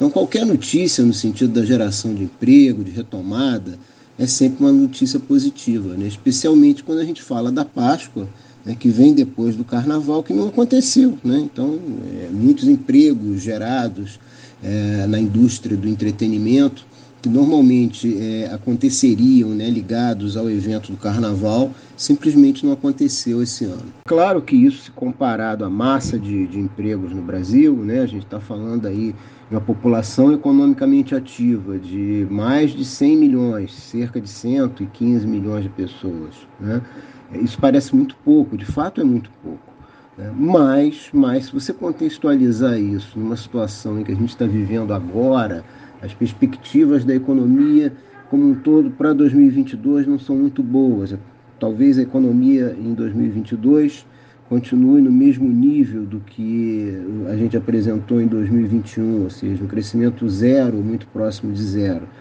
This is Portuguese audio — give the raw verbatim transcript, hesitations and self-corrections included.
Então, qualquer notícia no sentido da geração de emprego, de retomada, é sempre uma notícia positiva, né? Especialmente quando a gente fala da Páscoa, né, que vem depois do Carnaval, que não aconteceu. Né? Então, é, muitos empregos gerados é, na indústria do entretenimento, que normalmente é, aconteceriam, né, ligados ao evento do Carnaval, simplesmente não aconteceu esse ano. Claro que isso, se comparado à massa de, de empregos no Brasil, né, a gente está falando aí de uma população economicamente ativa de mais de cem milhões, cerca de cento e quinze milhões de pessoas, né? Isso parece muito pouco, de fato é muito pouco. Né? Mas, mas, se você contextualizar isso numa situação em que a gente está vivendo agora, as perspectivas da economia como um todo para dois mil e vinte e dois não são muito boas. Talvez a economia em dois mil e vinte e dois continue no mesmo nível do que a gente apresentou em dois mil e vinte e um, ou seja, um crescimento zero, muito próximo de zero.